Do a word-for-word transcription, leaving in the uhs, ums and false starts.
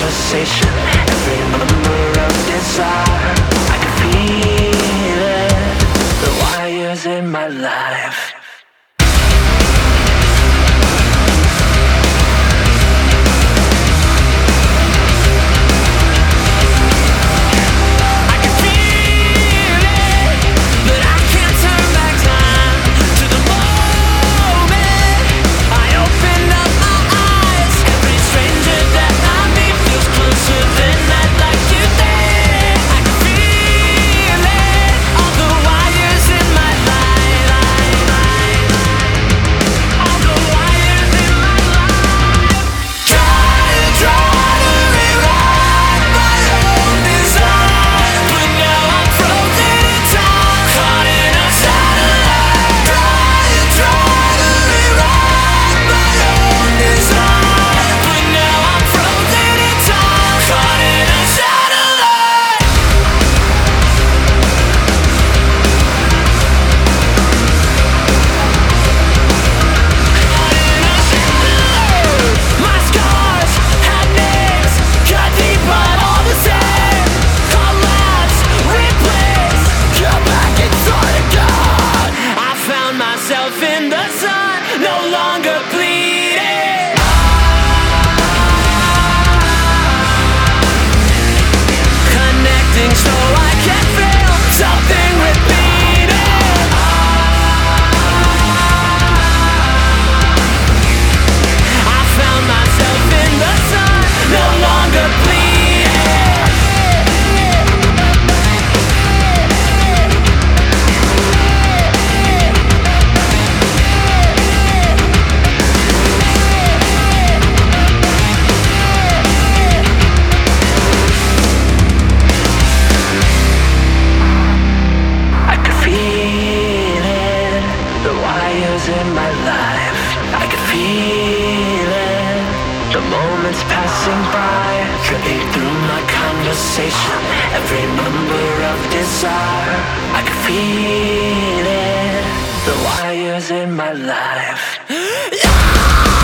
conversation, every number of desire. I can feel it, the wires in my life. In my life, I can feel it. The moments passing by, tripping through my conversation, every number of desire. I can feel it, the wires in my life.